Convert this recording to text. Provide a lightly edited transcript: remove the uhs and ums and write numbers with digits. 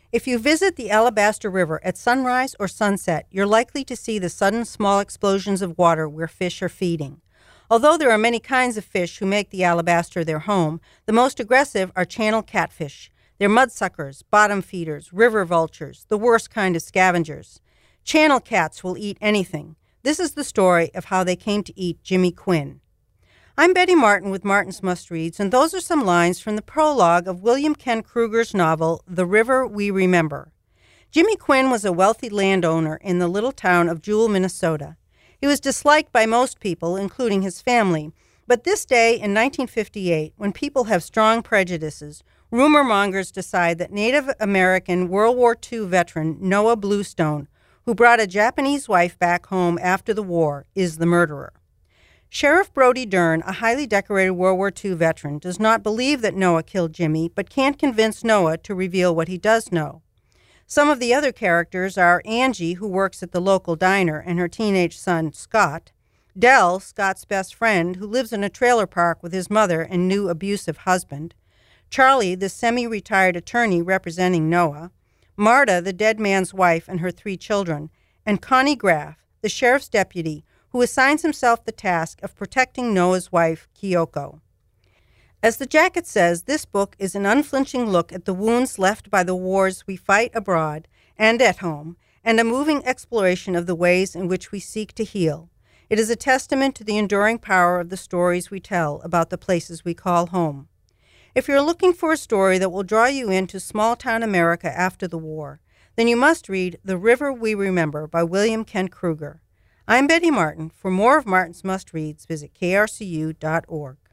If you visit the Alabaster River at sunrise or sunset, you're likely to see the sudden small explosions of water where fish are feeding. Although there are many kinds of fish who make the Alabaster their home, the most aggressive are channel catfish. They're mudsuckers, bottom feeders, river vultures, the worst kind of scavengers. Channel cats will eat anything. This is the story of how they came to eat Jimmy Quinn. I'm Betty Martin with Martin's Must Reads, and those are some lines from the prologue of William Kent Kruger's novel, The River We Remember. Jimmy Quinn was a wealthy landowner in the little town of Jewell, Minnesota. He was disliked by most people, including his family, but this day in 1958, when people have strong prejudices, rumor mongers decide that Native American World War II veteran Noah Bluestone, who brought a Japanese wife back home after the war, is the murderer. Sheriff Brody Dern, a highly decorated World War II veteran, does not believe that Noah killed Jimmy, but can't convince Noah to reveal what he does know. Some of the other characters are Angie, who works at the local diner, and her teenage son, Scott; Dell, Scott's best friend, who lives in a trailer park with his mother and new abusive husband; Charlie, the semi-retired attorney representing Noah; Marta, the dead man's wife and her 3 children; and Connie Graff, the sheriff's deputy, who assigns himself the task of protecting Noah's wife, Kyoko. As the jacket says, this book is an unflinching look at the wounds left by the wars we fight abroad and at home, and a moving exploration of the ways in which we seek to heal. It is a testament to the enduring power of the stories we tell about the places we call home. If you're looking for a story that will draw you into small-town America after the war, then you must read The River We Remember by William Kent Kruger. I'm Betty Martin. For more of Martin's Must Reads, visit krcu.org.